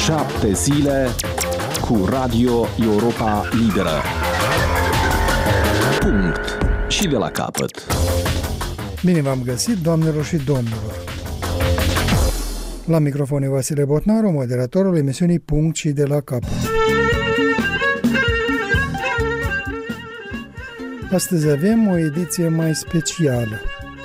7 zile cu Radio Europa Liberă. Punct. Și de la capăt. Bine v-am găsit, doamnelor și domnilor. La microfon e Vasile Botnaru, moderatorul emisiunii Punct și de la capăt. Astăzi avem o ediție mai specială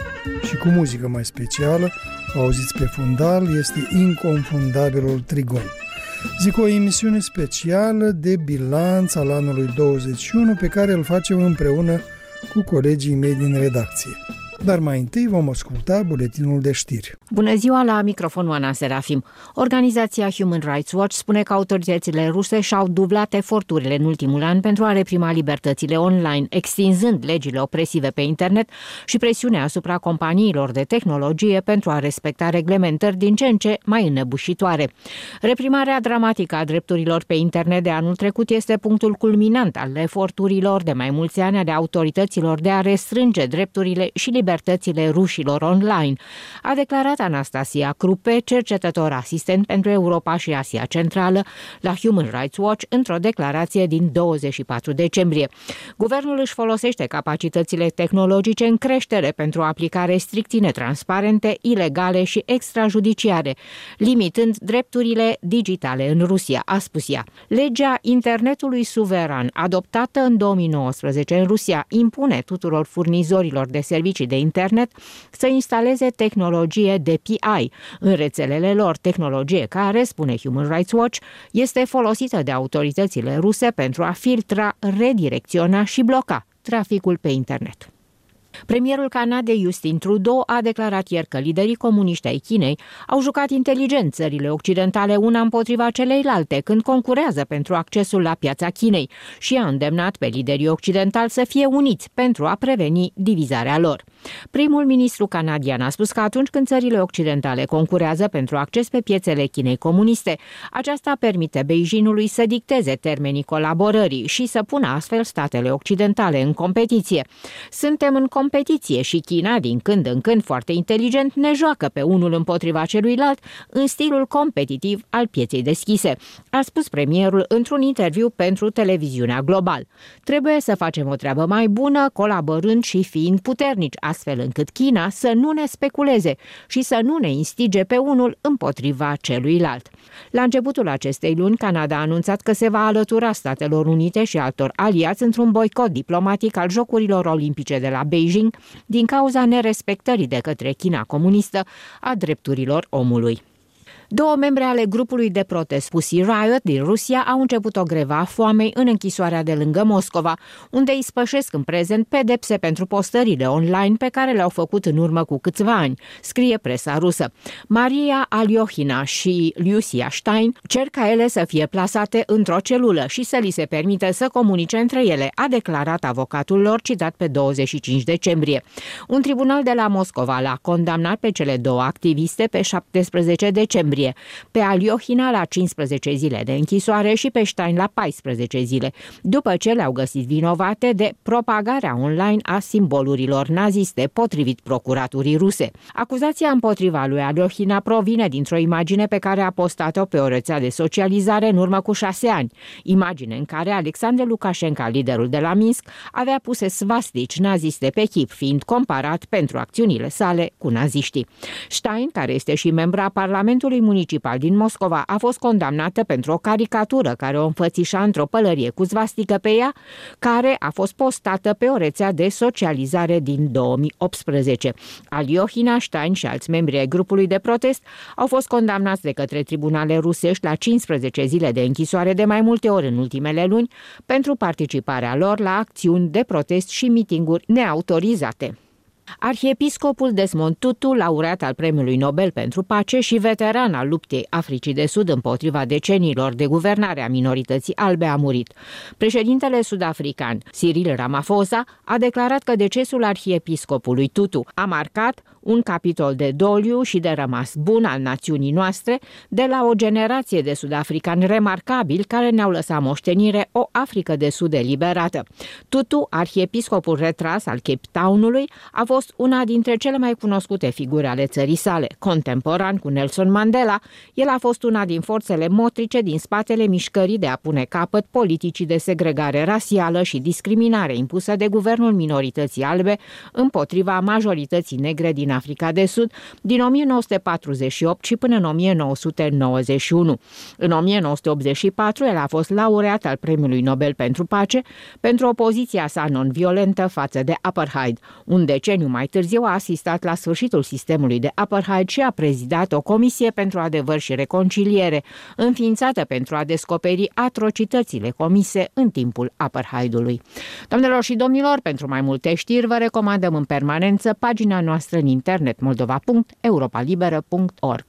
și cu muzică mai specială. O auziți pe fundal, este inconfundabilul Trigon. Zic, o emisiune specială de bilanț al anului 21 pe care îl facem împreună cu colegii mei din redacție. Dar mai întâi vom asculta buletinul de știri. Bună ziua, la microfon Oana Serafim. Organizația Human Rights Watch spune că autoritățile ruse și-au dublat eforturile în ultimul an pentru a reprima libertățile online, extinzând legile opresive pe internet și presiunea asupra companiilor de tehnologie pentru a respecta reglementări din ce în ce mai înăbușitoare. Reprimarea dramatică a drepturilor pe internet de anul trecut este punctul culminant al eforturilor de mai mulți ani ale autorităților de a restrânge drepturile și libertățile rușilor online, a declarat Anastasia Krupe, cercetător asistent pentru Europa și Asia Centrală la Human Rights Watch, într-o declarație din 24 decembrie. Guvernul își folosește capacitățile tehnologice în creștere pentru a aplica restricții netransparente, ilegale și extrajudiciare, limitând drepturile digitale în Rusia, a spus ea. Legea internetului suveran, adoptată în 2019 în Rusia, impune tuturor furnizorilor de servicii de internet să instaleze tehnologie DPI în rețelele lor, tehnologie care, spune Human Rights Watch, este folosită de autoritățile ruse pentru a filtra, redirecționa și bloca traficul pe internet. Premierul Canadei Justin Trudeau a declarat ieri că liderii comuniști ai Chinei au jucat inteligent țările occidentale una împotriva celeilalte când concurează pentru accesul la piața Chinei și a îndemnat pe liderii occidentali să fie uniți pentru a preveni divizarea lor. Primul ministru canadian a spus că atunci când țările occidentale concurează pentru acces pe piețele Chinei comuniste, aceasta permite Beijingului să dicteze termenii colaborării și să pună astfel statele occidentale în competiție. Suntem în competiție și China, din când în când foarte inteligent, ne joacă pe unul împotriva celuilalt în stilul competitiv al pieței deschise, a spus premierul într-un interviu pentru televiziunea Global. Trebuie să facem o treabă mai bună, colaborând și fiind puternici, astfel încât China să nu ne speculeze și să nu ne instige pe unul împotriva celuilalt. La începutul acestei luni, Canada a anunțat că se va alătura Statelor Unite și altor aliați într-un boicot diplomatic al Jocurilor Olimpice de la Beijing din cauza nerespectării de către China comunistă a drepturilor omului. Două membre ale grupului de protest Pussy Riot din Rusia au început o grevă a foamei în închisoarea de lângă Moscova, unde îi spășesc în prezent pedepse pentru postările online pe care le-au făcut în urmă cu câțiva ani, scrie presa rusă. Maria Aliohina și Lucia Stein cer ca ele să fie plasate într-o celulă și să li se permită să comunice între ele, a declarat avocatul lor, citat pe 25 decembrie. Un tribunal de la Moscova l-a condamnat pe cele două activiste pe 17 decembrie. Pe Aliohina la 15 zile de închisoare și pe Stein la 14 zile, după ce le-au găsit vinovate de propagarea online a simbolurilor naziste, potrivit procuraturii ruse. Acuzația împotriva lui Aliohina provine dintr-o imagine pe care a postat-o pe o rețea de socializare în urmă cu 6 ani, imagine în care Alexandru Lukashenko, liderul de la Minsk, avea puse svastici naziste pe chip, fiind comparat pentru acțiunile sale cu naziștii. Stein, care este și membra Parlamentului Municipal din Moscova, a fost condamnată pentru o caricatură care o înfățișa într-o pălărie cu svastică pe ea, care a fost postată pe o rețea de socializare din 2018. Aliohina, Stein și alți membri ai grupului de protest au fost condamnați de către tribunale rusești la 15 zile de închisoare de mai multe ori în ultimele luni pentru participarea lor la acțiuni de protest și mitinguri neautorizate. Arhiepiscopul Desmond Tutu, laureat al Premiului Nobel pentru Pace și veteran al luptei Africii de Sud împotriva deceniilor de guvernare a minorității albe, a murit. Președintele sud-african Cyril Ramaphosa a declarat că decesul arhiepiscopului Tutu a marcat un capitol de doliu și de rămas bun al națiunii noastre de la o generație de sud-africani remarcabili care ne-au lăsat moștenire o Africă de Sud eliberată. Tutu, arhiepiscopul retras al Cape Townului, a fost fost una dintre cele mai cunoscute figuri ale țării sale. Contemporan cu Nelson Mandela, el a fost una din forțele motrice din spatele mișcării de a pune capăt politicii de segregare rasială și discriminare impusă de guvernul minorității albe împotriva majorității negre din Africa de Sud din 1948 și până în 1991. În 1984, el a fost laureat al Premiului Nobel pentru Pace pentru opoziția sa non-violentă față de apartheid. Un deceniu mai târziu a asistat la sfârșitul sistemului de apartheid și a prezidat o comisie pentru adevăr și reconciliere, înființată pentru a descoperi atrocitățile comise în timpul apartheidului. Doamnelor și domnilor, pentru mai multe știri vă recomandăm în permanență pagina noastră în internet moldova.europalibera.org.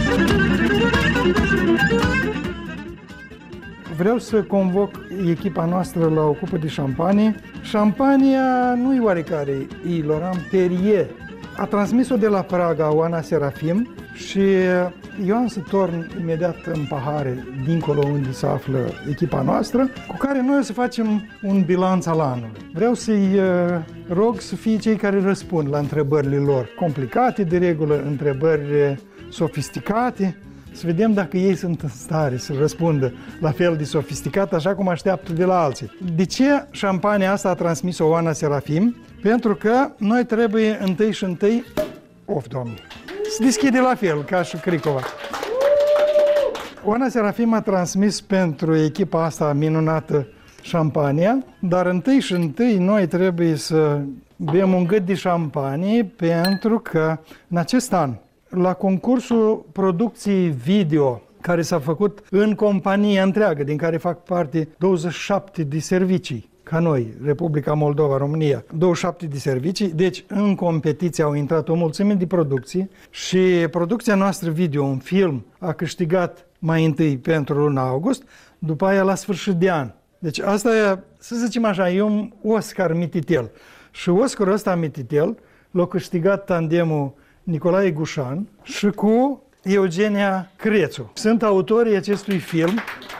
Vreau să convoc echipa noastră la o cupă de șampanie. Șampania nu-i oarecare, e Laurent Perrier. A transmis-o de la Praga Oana Serafim și eu am să torn imediat în pahare, dincolo unde se află echipa noastră, cu care noi o să facem un bilanț al anului. Vreau să-i rog să fie cei care răspund la întrebările lor complicate, de regulă întrebări sofisticate, să vedem dacă ei sunt în stare să răspundă la fel de sofisticat, așa cum așteaptă de la alții. De ce șampania asta a transmis-o Oana Serafim? Pentru că noi trebuie întâi și întâi, Doamne, să deschide la fel, ca și Cricova. Oana Serafim a transmis pentru echipa asta minunată șampania, dar întâi și întâi noi trebuie să bem un gât de șampanie, pentru că în acest an, la concursul producției video care s-a făcut în compania întreagă, din care fac parte 27 de servicii, ca noi, Republica Moldova, România, 27 de servicii, deci în competiție au intrat o mulțime de producții și producția noastră video, un film, a câștigat mai întâi pentru luna august, după aia la sfârșit de an. Deci asta e, să zicem așa, e un Oscar mititel. Și Oscarul ăsta mititel l-a câștigat tandemul Nicolae Gușan și cu Eugenia Crețu. Sunt autorii acestui film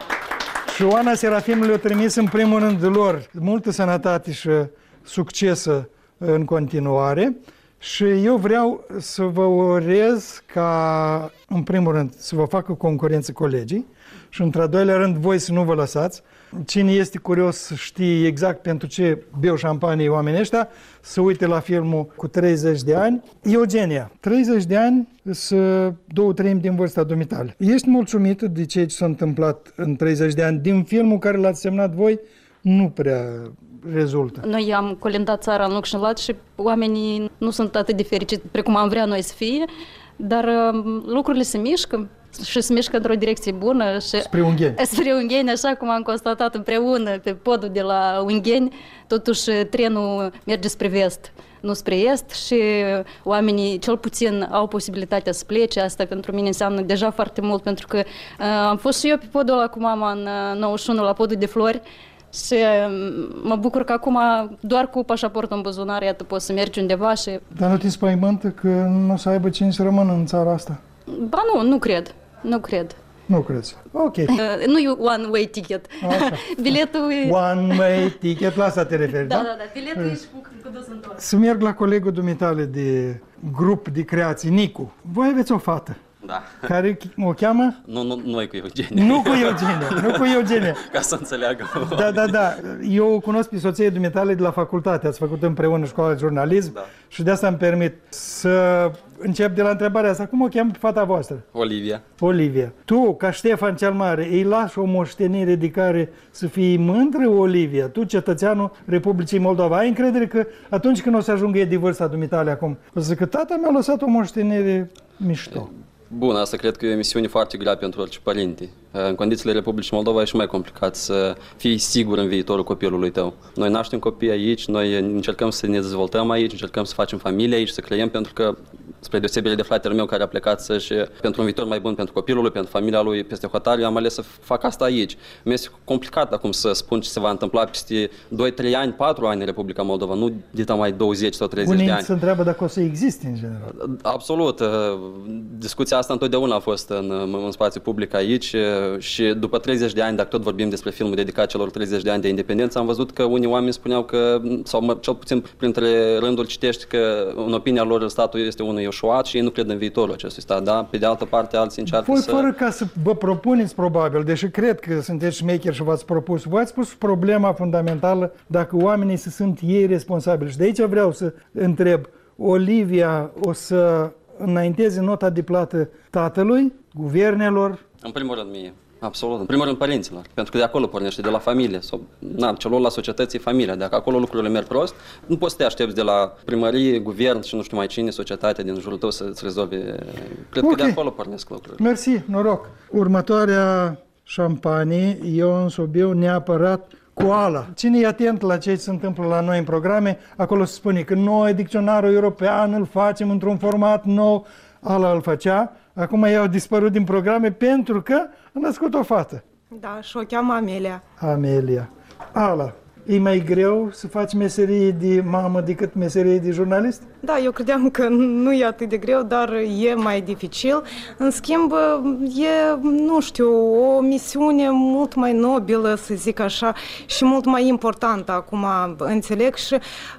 și Oana Serafim le-a trimis în primul rând lor multă sănătate și succes în continuare și eu vreau să vă urez ca, în primul rând, să vă facă concurență colegii și, într-al doilea rând, voi să nu vă lăsați. Cine este curios să știe exact pentru ce beau șampanie oamenii ăștia, să uite la filmul cu 30 de ani. Eugenia, 30 de ani, sunt 2/3 din vârsta dumitale. Ești mulțumită de ce s-a întâmplat în 30 de ani? Din filmul care l-ați semnat voi, nu prea rezultă. Noi am colindat țara în loc și în lat și oamenii nu sunt atât de fericiți precum am vrea noi să fie, dar lucrurile se mișcă. Și se mișcă într-o direcție bună. Și spre Ungheni. Spre Ungheni, așa cum am constatat împreună pe podul de la Ungheni, totuși trenul merge spre vest, nu spre est și oamenii cel puțin au posibilitatea să plece. Asta pentru mine înseamnă deja foarte mult, pentru că am fost și eu pe podul ăla cu mama în 91 la podul de flori și mă bucur că acum doar cu pașaportul în buzunar, iată, poți să mergi undeva și... Dar nu te spăimântă că nu o să aibă cine să rămână în țara asta? Ba nu cred. Nu cred. Nu crezi. Ok. Nu e one-way ticket. Așa. Biletul e... One-way ticket, la asta te referi, da? Da. Biletul e și cu dus întors. Să merg la colegul dumitale de grup de creații, Nicu. Voi aveți o fată. Da. Care o cheamă? Nu noi cu Eugenia. Nu cu Eugenia. Ca să înțeleagă. Da. Eu o cunosc pe soției dumitale de la facultate. Ați făcut împreună școala de jurnalism, da. Și de asta îmi permit să încep de la întrebarea asta. Cum o cheamă pe fata voastră? Olivia. Tu, ca Ștefan cel Mare, îi lași o moștenire de care să fii mândră, Olivia? Tu, cetățeanul Republicii Moldova, ai încredere că atunci când o să ajungă de vârsta dumitale acum, o să zic că tata mi-a lăsat o moștenire mișto? Bun, asta cred că e o misiune foarte grea pentru orice părinte. În condițiile Republicii Moldova e și mai complicat să fii sigur în viitorul copilului tău. Noi naștem copii aici, noi încercăm să ne dezvoltăm aici, încercăm să facem familie aici, să creăm, pentru că spre deosebire de fratele meu care a plecat să-și, pentru un viitor mai bun pentru copilul lui, pentru familia lui peste hotar, eu am ales să fac asta aici. Mi-este complicat acum să spun ce se va întâmpla peste 2, 3 ani, 4 ani în Republica Moldova, nu de mai 20 sau 30 de ani. Unii se întreabă dacă o să existe în general. Absolut. Discuția asta întotdeauna a fost în spațiu public aici și după 30 de ani, dacă tot vorbim despre filmul dedicat celor 30 de ani de independență, am văzut că unii oameni spuneau că, sau cel puțin printre rânduri citești că în opinia lor statul este unul eșuat și ei nu cred în viitorul acestui stat, da? Pe de altă parte, alții încearcă voi, fără ca să vă propuneți probabil, deși cred că sunteți șmecheri și v-ați propus, v-ați pus problema fundamentală dacă oamenii se sunt ei responsabili. Și de aici vreau să întreb, Olivia o să înainteze nota de plată tatălui, guvernelor? În primul rând mie. Absolut. În primul rând părinților. Pentru că de acolo pornește, de la familie. Celor la societății, familia. Dacă acolo lucrurile merg prost, nu poți să te aștepți de la primărie, guvern și nu știu mai cine, societatea din jurul tău să-ți rezolve. Cred că de acolo pornesc lucrurile. Mersi, noroc. Următoarea șampanie, eu însă beau neapărat Koala. Cine e atent la ce se întâmplă la noi în programe, acolo se spune că noi, dicționarul european, îl facem într-un format nou, ala îl făcea. Acum i-au dispărut din programe pentru că a născut o fată. Da, și o cheamă Amelia. Amelia. Ala, e mai greu să faci meserie de mamă decât meserie de jurnalist? Da, eu credeam că nu e atât de greu, dar e mai dificil. În schimb, e, nu știu, o misiune mult mai nobilă, să zic așa, și mult mai importantă. Acum înțeleg și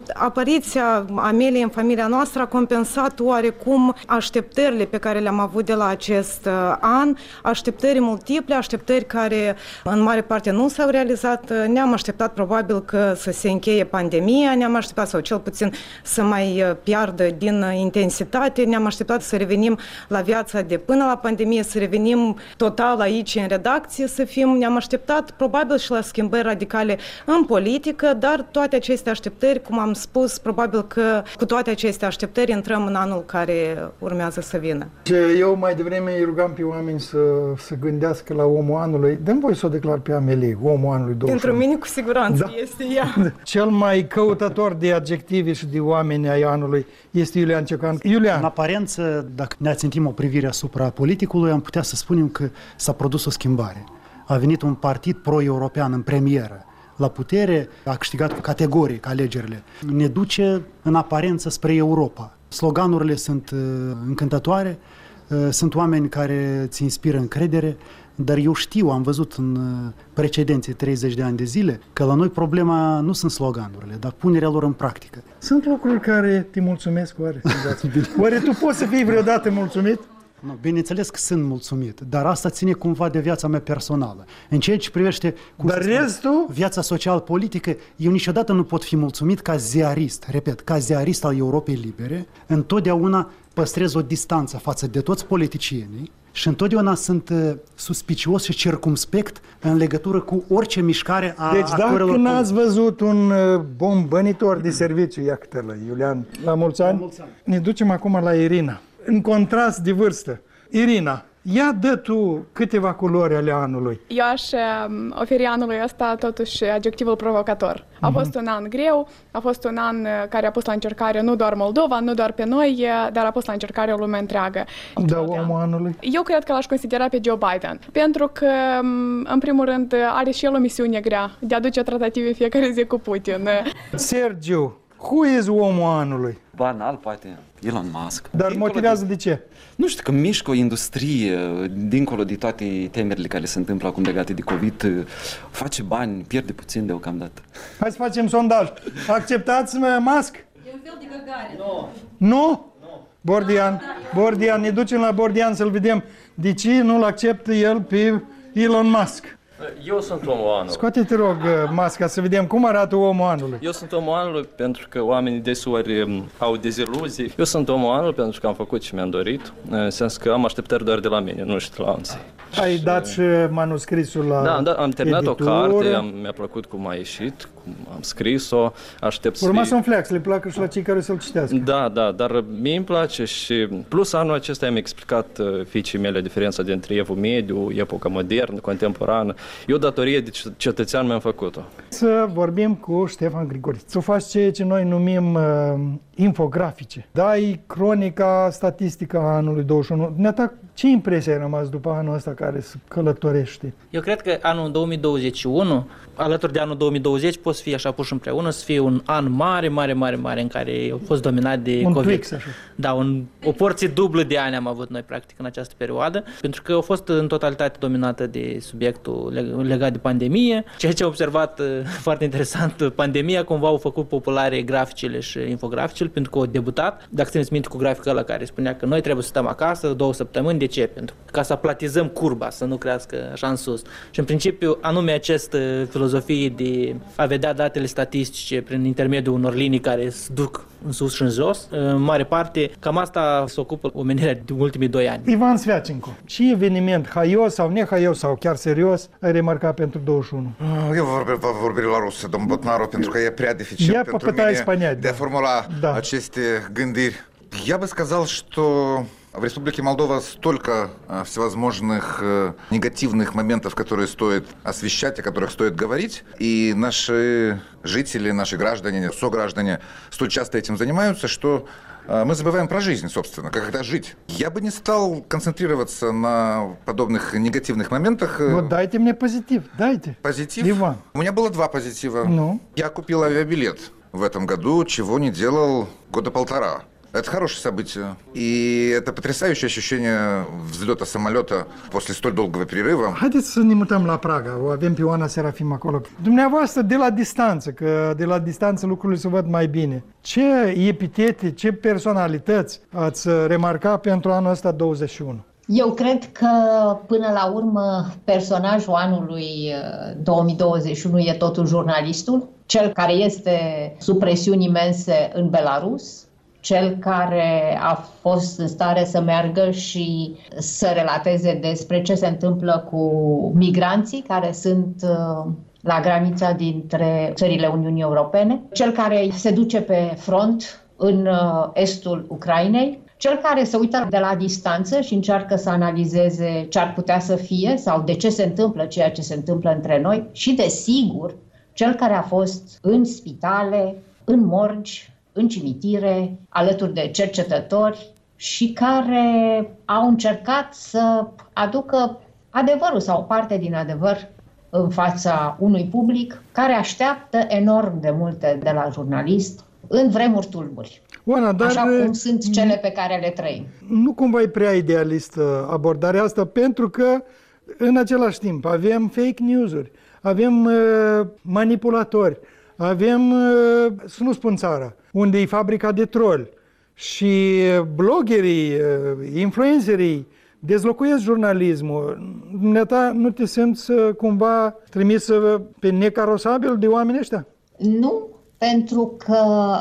apariția Ameliei în familia noastră a compensat oarecum așteptările pe care le-am avut de la acest an, așteptări multiple, așteptări care în mare parte nu s-au realizat. Ne-am așteptat probabil că să se încheie pandemia, ne-am așteptat, sau cel puțin să mai piardă din intensitate, ne-am așteptat să revenim la viața de până la pandemie, să revenim total aici în redacție, să fim, ne-am așteptat probabil și la schimbări radicale în politică, dar toate aceste așteptări, cum am spus, probabil că cu toate aceste așteptări intrăm în anul care urmează să vină. Eu mai devreme îi rugam pe oameni să gândească la omul anului. Dă-mi voi să o declar pe Amelie, omul anului 21. Pentru mine cu siguranță da. Este ea. Cel mai căutător de adjective și de oameni ai anului este Iulian Ciocan. Iulian. În aparență, dacă ne ațintim o privire asupra politicului, am putea să spunem că s-a produs o schimbare. A venit un partid pro-european în premieră la putere, a câștigat categoric alegerile. Ne duce în aparență spre Europa. Sloganurile sunt încântătoare, sunt oameni care îți inspiră încredere, dar eu știu, am văzut în precedenții 30 de ani de zile, că la noi problema nu sunt sloganurile, dar punerea lor în practică. Sunt lucruri care te mulțumesc, oare? Oare tu poți să fii vreodată mulțumit? Nu, bineînțeles că sunt mulțumit, dar asta ține cumva de viața mea personală. În ceea ce privește viața social-politică, eu niciodată nu pot fi mulțumit ca ziarist, repet, ca ziarist al Europei Libere, întotdeauna păstrez o distanță față de toți politicienii și întotdeauna sunt suspicios și circumspect în legătură cu orice mișcare a actorilor. Deci dacă n-ați văzut un bombănitor de serviciu, ia câte-l, Iulian, la mulți ani, ne ducem acum la Irina. În contrast de vârstă. Irina, ia dă tu câteva culori ale anului. Eu aș oferi anului ăsta totuși adjectivul provocator. A fost un an greu, a fost un an care a pus la încercare nu doar Moldova, nu doar pe noi, dar a pus la încercare o lume întreagă. Da, omul anului? Eu cred că l-aș considera pe Joe Biden, pentru că, în primul rând, are și el o misiune grea de a duce tratative fiecare zi cu Putin. Sergiu, who is omul anului? Banal, poate, Elon Musk. Dar motivează de ce? Nu știu, că mișcă o industrie, dincolo de toate temerile care se întâmplă acum legate de COVID, face bani, pierde puțin deocamdată. Hai să facem sondaj. Acceptați Musk? E un fel de Gagarin. Nu? Bordian, ne ducem la Bordian să-l vedem de ce nu-l acceptă el pe Elon Musk. Eu sunt omul anului. Scoate-te, rog, masca să vedem cum arată omul anului. Eu sunt omul anului pentru că oamenii deseori au deziluzii. Eu sunt omul anului pentru că am făcut ce mi-am dorit, în sens că am așteptări doar de la mine, nu și de la alții. Ai dat și manuscrisul la Da, am terminat editură. o carte, mi-a plăcut cum a ieșit, cum am scris-o, aștept să Urma să înfleac, să le placă și la cei care să-l citească. Da, dar mie îmi place și plus anul acesta am explicat fiicii mele diferența dintre evul mediu, epoca modernă, contemporană. Eu datorie de cetățean mi-am făcut-o. Să vorbim cu Ștefan Grigore. Să faci ceea ce noi numim infografice. Dai cronica statistică a anului 21. Dumneata, ce impresie ai rămas după anul ăsta care se călătorește? Eu cred că anul 2021, alături de anul 2020, pot să fie așa puși împreună, să fie un an mare în care a fost dominat de un COVID. Twix, așa. Da, o porție dublă de ani am avut noi, practic, în această perioadă, pentru că a fost în totalitate dominată de subiectul legat de pandemie. Ceea ce a observat foarte interesant, pandemia cumva au făcut populare graficele și infograficele, pentru că au debutat. Dacă țineți minte cu graficul ăla care spunea că noi trebuie să stăm acasă 2 săptămâni, de ce? Pentru ca să aplatizăm curba, să nu crească așa în sus. Și în principiu, anume această filozofie de a vedea datele statistice prin intermediul unor linii care se duc în sus și în jos, în mare parte, cam asta se ocupă omenirea de ultimii 2 ani. Ivan Sviacenco, ce eveniment haios sau nehaios sau chiar serios ai remarcat pentru 21? Eu vorbesc la rusă, domnul Botnaru, pentru că e prea dificil pentru mine de a formula aceste gândiri. Я бы сказал, что в Республике Молдова столько всевозможных негативных моментов, которые стоит освещать, о которых стоит говорить, и наши жители, наши граждане, сограждане столь часто этим занимаются, что мы забываем про жизнь, собственно, когда жить. Я бы не стал концентрироваться на подобных негативных моментах. Вот дайте мне позитив, дайте. Позитив? Иван. У меня было 2 позитива. Ну? Я купил авиабилет в этом году, чего не делал года 1,5. Это хорошее событие. И это потрясающее ощущение взлета самолета после столь долгого перерыва. Haideți să ne mutăm la Praga. O avem pe Oana Serafim acolo. Dumneavoastră, de la distanță, că de la distanță lucrurile se văd mai bine. Ce epitete, ce personalități ați remarcat pentru anul ăsta 21? Eu cred că, până la urmă, personajul anului 2021 e totul jurnalistul, cel care este sub presiuni imense în Belarus, cel care a fost în stare să meargă și să relateze despre ce se întâmplă cu migranții care sunt la granița dintre țările Uniunii Europene, cel care se duce pe front în estul Ucrainei, cel care se uită de la distanță și încearcă să analizeze ce ar putea să fie sau de ce se întâmplă ceea ce se întâmplă între noi și, desigur, cel care a fost în spitale, în morgi, în cimitire, alături de cercetători și care au încercat să aducă adevărul sau o parte din adevăr în fața unui public care așteaptă enorm de multe de la jurnalist în vremuri tulburi. Oana, dar așa cum sunt cele pe care le trăim. Nu cumva e prea idealistă abordarea asta, pentru că în același timp avem fake news-uri, avem manipulatori, avem, să nu spun țara, unde e fabrica de troli și bloggerii, influencerii dezlocuiesc jurnalismul. Dumneata, nu te simți cumva trimis pe necarosabil de oamenii ăștia? Nu, pentru că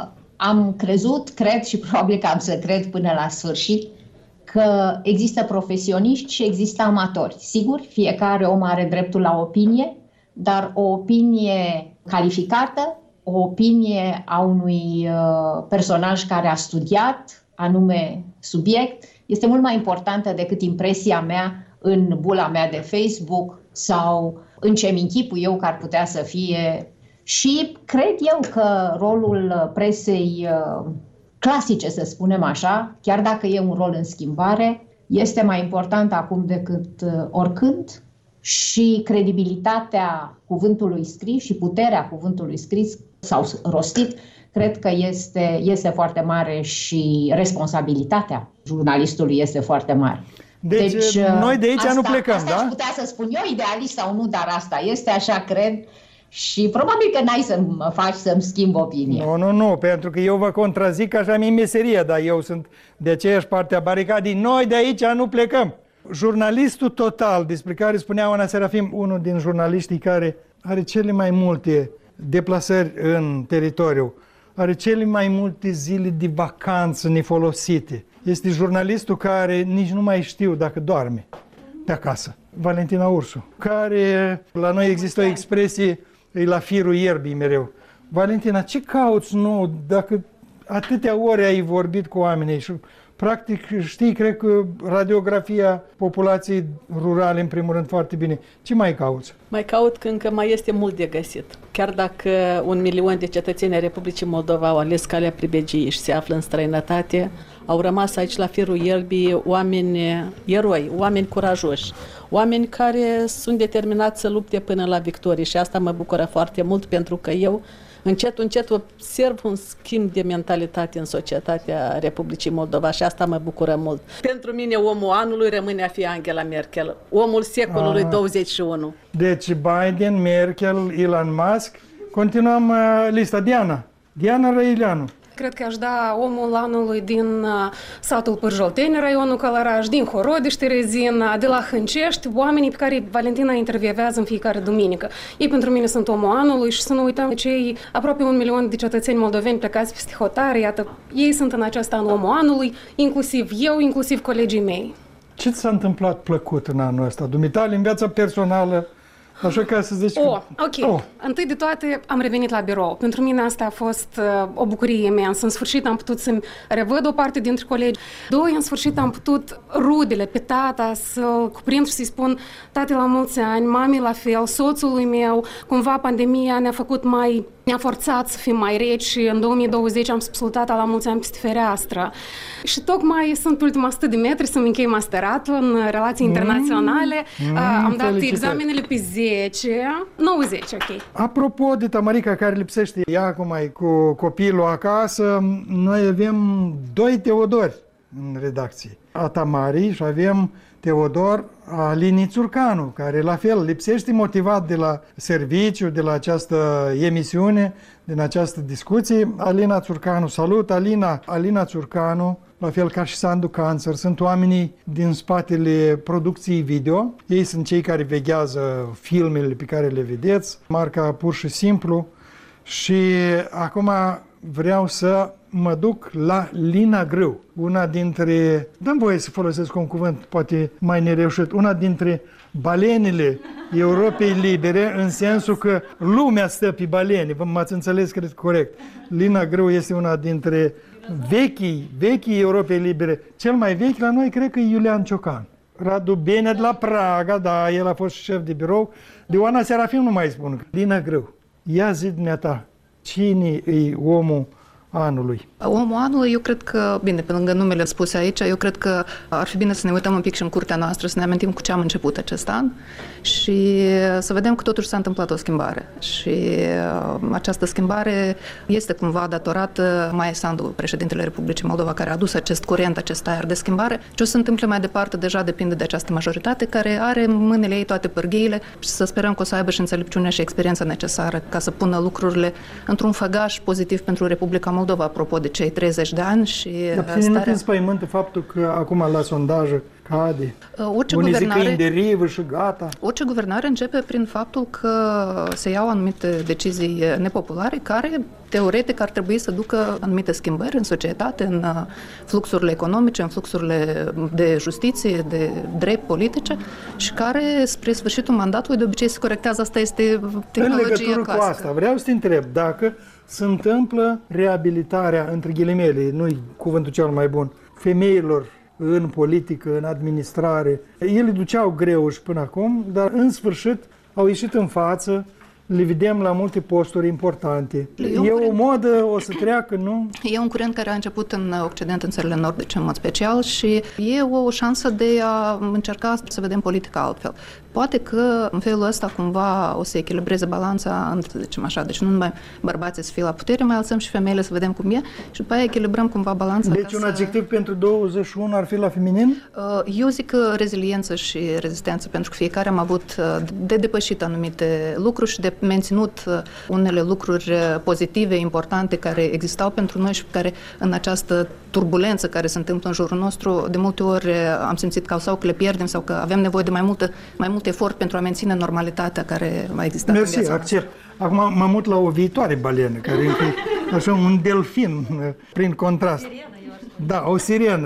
am crezut, cred și probabil că am să cred până la sfârșit că există profesioniști și există amatori. Sigur, fiecare om are dreptul la opinie, dar o opinie calificată, o opinie a unui personaj care a studiat anume subiect, este mult mai importantă decât impresia mea în bula mea de Facebook sau în ce-mi închipui eu că ar putea să fie. Și cred eu că rolul presei clasice, să spunem așa, chiar dacă e un rol în schimbare, este mai important acum decât oricând și credibilitatea cuvântului scris și puterea cuvântului scris sau rostit, cred că este foarte mare și responsabilitatea jurnalistului este foarte mare. Deci noi de aici nu plecăm, asta aș putea să spun eu, idealist sau nu, dar asta este, așa cred. Și probabil că n-ai să mă faci să-mi schimb opinia. Nu, pentru că eu vă contrazic, așa mi-e meseria, dar eu sunt de aceeași parte a baricadei. Noi de aici nu plecăm. Jurnalistul total, despre care spunea Oana Serafim, unul din jurnaliștii care are cele mai multe deplasări în teritoriu, are cele mai multe zile de vacanță nefolosite. Este jurnalistul care nici nu mai știu dacă doarme. pe acasă. Valentina Ursu, care la noi există o expresie, e la firul ierbii mereu. Valentina, ce cauți nou dacă atâtea ore ai vorbit cu oamenii și practic știi, cred că radiografia populației rurale în primul rând foarte bine. Ce mai cauți? Mai caut că încă mai este mult de găsit. Chiar dacă 1 milion de cetățeni ai Republicii Moldova au ales calea pribegiei și se află în străinătate, au rămas aici la firul ierbii oameni eroi, oameni curajoși, oameni care sunt determinați să lupte până la victorie și asta mă bucură foarte mult pentru că eu încet observ un schimb de mentalitate în societatea Republicii Moldova și asta mă bucură mult. Pentru mine omul anului rămâne a fi Angela Merkel, omul secolului 21. Deci Biden, Merkel, Elon Musk, continuăm lista. Diana Răileanu. Cred că aș da omul anului din satul Pârjolteni, raionul Călăraș, din Horodiș, Terezina, de la Hâncești, oamenii pe care Valentina intervievează în fiecare duminică. Ei pentru mine sunt omul anului și să nu uităm cei aproape 1 milion de cetățeni moldoveni plecați peste hotare, iată, ei sunt în acest an omul anului, inclusiv eu, inclusiv colegii mei. Ce ți s-a întâmplat plăcut în anul ăsta, dumitale, în viața personală? Așa ca să zici ok. Întâi de toate am revenit la birou. Pentru mine asta a fost o bucurie imensă. În sfârșit am putut să-mi revăd o parte dintre colegi. 2, în sfârșit am putut rudele pe tata să-l cuprind și să-i spun tate la mulți ani, mami la fel, soțului meu. Cumva pandemia ne-a forțat să fim mai reci și în 2020 am spus tata la mulți ani peste fereastră. Și tocmai sunt ultima 100 de metri să-mi închei masteratul în relații internaționale. Am dat examenele pe 90, ok. Apropo de Tamarica care lipsește ea acum cu copilul acasă, noi avem 2 Teodori în redacție. A Tamarii și avem Teodor Alinii Țurcanu, care la fel lipsește motivat de la serviciu, de la această emisiune, din această discuție. Alina Țurcanu, salut Alina! Alina Țurcanu, la fel ca și Sandu Cancer, sunt oamenii din spatele producției video. Ei sunt cei care veghează filmele pe care le vedeți, marca Pur și Simplu. Și acum vreau să mă duc la Lina Grâu, una dintre, dăm voie să folosesc un cuvânt poate mai nereușit, una dintre balenele Europei Libere, în sensul că lumea stă pe balene, m-ați înțeles, cred corect. Lina Grâu este una dintre vechii Europei Libere. Cel mai vechi la noi cred că e Iulian Ciocan. Radu Bene de la Praga, da, el a fost șef de birou. De Oana Serafim nu mai spun. Lina Grâu, ia zi dumneata, cine e omul anului? Omul anului, eu cred că, bine, pe lângă numele spuse aici, eu cred că ar fi bine să ne uităm un pic și în curtea noastră, să ne amintim cu ce am început acest an și să vedem că totuși s-a întâmplat o schimbare. Și această schimbare este cumva datorată Maia Sandu, președintele Republicii Moldova, care a adus acest curent, acest aer de schimbare. Ce o să se întâmple mai departe deja depinde de această majoritate care are în mâinile ei toate pârghiile și să sperăm că o să aibă și înțelepciunea și experiența necesară ca să pună lucrurile într-un făgaș pozitiv pentru Republica Moldova, apropo de cei 30 de ani și nu te înspăimântă faptul că acum la sondaje cade. Unii zic că e în derivă și gata. Orice guvernare începe prin faptul că se iau anumite decizii nepopulare care teoretic ar trebui să ducă anumite schimbări în societate, în fluxurile economice, în fluxurile de justiție, de drept politice și care spre sfârșitul mandatului de obicei se corectează. Asta este tehnologia clasică. În legătură cu asta, vreau să te întreb dacă se întâmplă reabilitarea, între ghilimele, nu-i cuvântul cel mai bun, femeilor în politică, în administrare. Ele duceau greu și până acum, dar în sfârșit au ieșit în față, le vedem la multe posturi importante. E o modă, o să treacă, nu? E un curent care a început în Occident, în țările nordice în mod special și e o șansă de a încerca să vedem politica altfel. Poate că în felul ăsta cumva o să echilibreze balanța între, zicem așa, deci nu numai bărbații să fie la putere, mai lăsăm și femeile să vedem cum e și după aia echilibrăm cumva balanța. Deci un adjectiv pentru 21 ar fi la feminin? Eu zic reziliență și rezistență, pentru că fiecare am avut de depășit anumite lucruri și de menținut unele lucruri pozitive, importante, care existau pentru noi și care în această turbulență care se întâmplă în jurul nostru, de multe ori am simțit că sau că le pierdem sau că avem nevoie de mai mult efort pentru a menține normalitatea care a existat în viața. Accept. Acum mă mut la o viitoare balenă, care e așa un delfin, prin contrast. Da, o sirenă.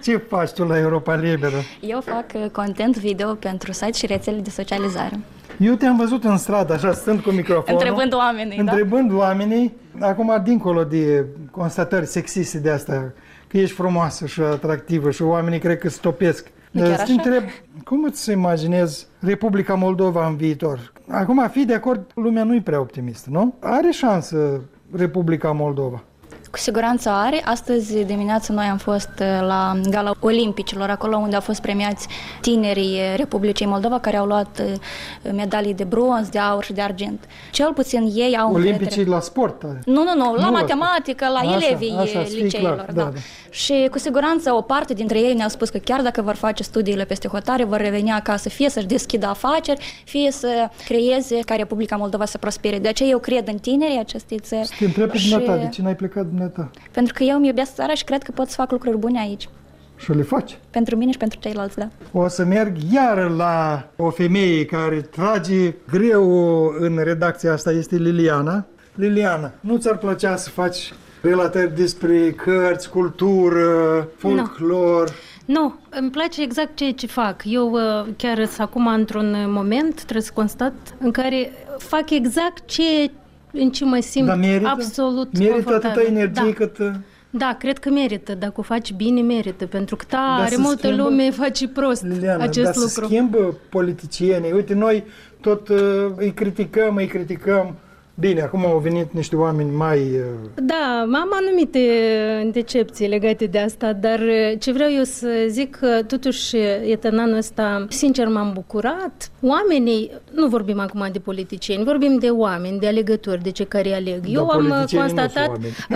Ce faci tu la Europa Liberă? Eu fac content video pentru site și rețele de socializare. Eu te-am văzut în stradă, așa, stând cu microfonul. Întrebând oamenii, acum, dincolo de constatări sexiste de asta, că ești frumoasă și atractivă și oamenii cred că stopesc. Să te întreb, cum îți imaginezi Republica Moldova în viitor? Acum, fii de acord, lumea nu e prea optimistă, nu? Are șansă Republica Moldova? Cu siguranță are. Astăzi dimineața noi am fost la Gala Olimpicilor, acolo unde au fost premiați tinerii Republicii Moldova care au luat medalii de bronz, de aur și de argint. Cel puțin ei au Olimpicii la sport? Nu, la matematică, la elevii liceilor. Da. Și cu siguranță o parte dintre ei ne-au spus că chiar dacă vor face studiile peste hotare, vor reveni acasă, fie să-și deschidă afaceri, fie să creeze ca Republica Moldova să prospere. De aceea eu cred în tinerii acestei țări. Te întreb pe dumneata, de ce n-ai plecat dumneata? Pentru că eu îmi iubesc țara și cred că pot să fac lucruri bune aici. Și le faci? Pentru mine și pentru ceilalți, da. O să merg iar la o femeie care trage greu în redacția asta, este Liliana. Liliana, nu ți-ar plăcea să faci relatări despre cărți, cultură, folclor? Nu, îmi place exact ceea ce fac. Eu chiar sunt acum într-un moment, trebuie să constat, în care fac exact în ce mă simt absolut confortabil. Merită atâta energie cât... Da, cred că merită. Dacă o faci bine, merită. Pentru că are multă lume face prost Liliana, acest lucru. Se schimbă politicienii. Uite, noi tot îi criticăm. Bine, acum au venit niște oameni mai... Da, am anumite decepții legate de asta, dar ce vreau eu să zic, totuși, în anul ăsta, sincer, m-am bucurat. Oamenii, nu vorbim acum de politicieni, vorbim de oameni, de alegători, de cei care aleg. Eu am constatat...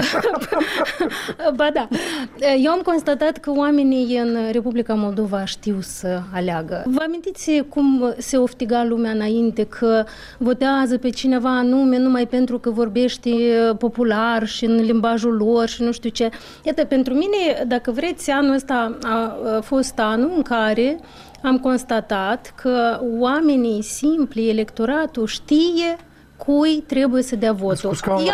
Ba da. Eu am constatat că oamenii în Republica Moldova știu să aleagă. Vă amintiți cum se oftiga lumea înainte, că votează pe cineva anume numai pentru că vorbește popular și în limbajul lor și nu știu ce. Iată, pentru mine, dacă vreți, anul ăsta a fost anul în care am constatat că oamenii simpli, electoratul știe cui trebuie să dea votul.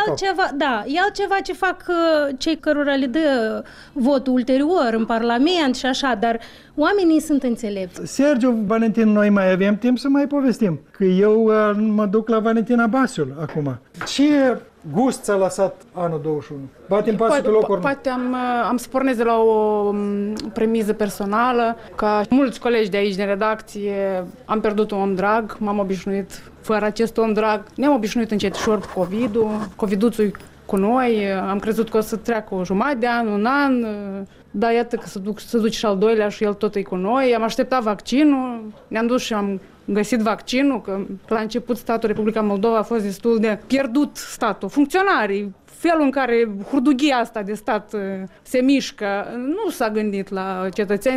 E altceva ce fac cei cărora le dă votul ulterior în Parlament și așa, dar oamenii sunt înțelepți. Sergiu, Valentin, noi mai avem timp să mai povestim, că eu mă duc la Valentina Basiul acum. Ce gust ți-a lăsat anul 21? Batem pasul pe locuri. Poate am să pornesc de la o premiză personală. Ca mulți colegi de aici, din redacție, am pierdut un om drag, m-am obișnuit fără acest om drag. Ne-am obișnuit încetișor cu COVID-ul, COVID-ul cu noi, am crezut că o să treacă o jumătate de an, un an, dar iată că se duce și al doilea și el tot e cu noi. Am așteptat vaccinul, ne-am dus și am găsit vaccinul, că la început statul Republica Moldova a fost destul de pierdut statul. Funcționarii, felul în care hurdughia asta de stat se mișcă, nu s-a gândit la cetățeni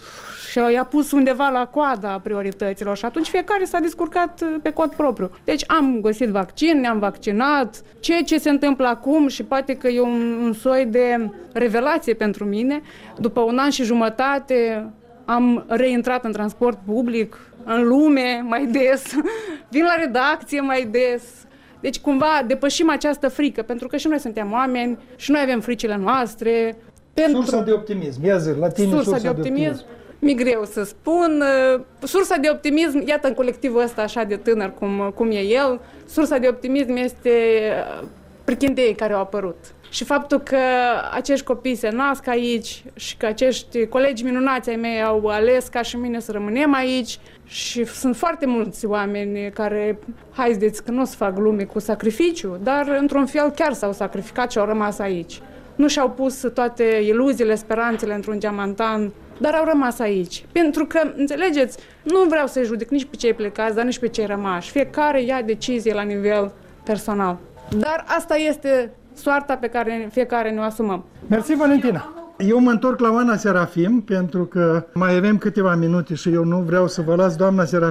și i-a pus undeva la coada priorităților și atunci fiecare s-a descurcat pe cont propriu. Deci am găsit vaccin, ne-am vaccinat. Ceea ce se întâmplă acum și poate că e un soi de revelație pentru mine, după un an și jumătate am reintrat în transport public, în lume mai des, vin la redacție mai des. Deci cumva depășim această frică, pentru că și noi suntem oameni și noi avem fricile noastre. Sursa de optimism, ia zi, la tine sursa de optimism. Mi-e greu să spun. Sursa de optimism, iată în colectivul ăsta așa de tânăr cum e el, sursa de optimism este prichindeii care au apărut. Și faptul că acești copii se nasc aici și că acești colegi minunați ai mei au ales ca și mine să rămânem aici și sunt foarte mulți oameni care, haideți că nu o să fac glume cu sacrificiu, dar într-un fel chiar s-au sacrificat și au rămas aici. Nu și-au pus toate iluziile, speranțele într-un geamantan, dar au rămas aici. Pentru că, înțelegeți, nu vreau să-i judec nici pe cei plecați, dar nici pe cei rămași. Fiecare ia decizie la nivel personal. Dar asta este soarta pe care fiecare ne-o asumăm. Mersi, Valentina! Eu mă întorc la Oana Serafim, pentru că mai avem câteva minute și eu nu vreau să vă las, doamna Serafim,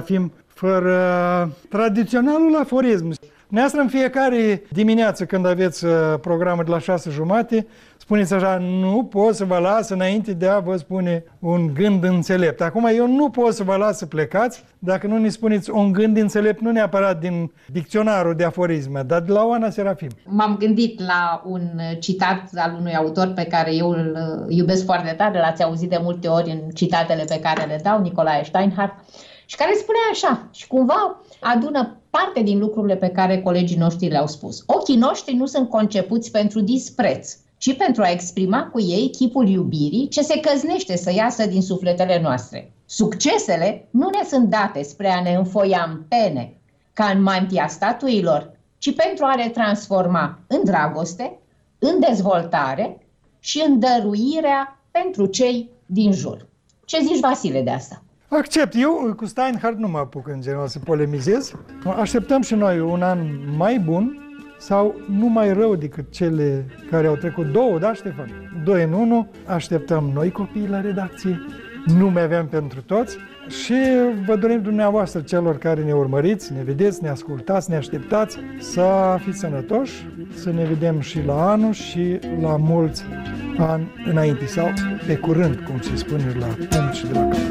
fără tradiționalul aforism. Dumneavoastră în fiecare dimineață când aveți programul de la 6:30, spuneți așa, nu pot să vă las înainte de a vă spune un gând înțelept. Acum eu nu pot să vă las să plecați dacă nu ne spuneți un gând înțelept, nu neapărat din dicționarul de aforisme, dar de la Oana Serafim. M-am gândit la un citat al unui autor pe care eu îl iubesc foarte tare, l-ați auzit de multe ori în citatele pe care le dau, Nicolae Steinhardt, și care spunea așa, și cumva adună parte din lucrurile pe care colegii noștri le-au spus. Ochii noștri nu sunt concepuți pentru dispreț, ci pentru a exprima cu ei chipul iubirii ce se căznește să iasă din sufletele noastre. Succesele nu ne sunt date spre a ne înfoia în pene, ca în mantia statuilor, ci pentru a le transforma în dragoste, în dezvoltare și în dăruirea pentru cei din jur. Ce zici, Vasile, de asta? Accept. Eu cu Steinhardt nu mă apuc în general să polemizez. Așteptăm și noi un an mai bun sau nu mai rău decât cele care au trecut. 2, da, Ștefan? 2 în 1. Așteptăm noi copii la redacție. Nu mai avem pentru toți. Și vă dorim dumneavoastră, celor care ne urmăriți, ne vedeți, ne ascultați, ne așteptați, să fiți sănătoși, să ne vedem și la anul și la mulți ani înainte sau pe curând, cum se spune la punct și de la cap.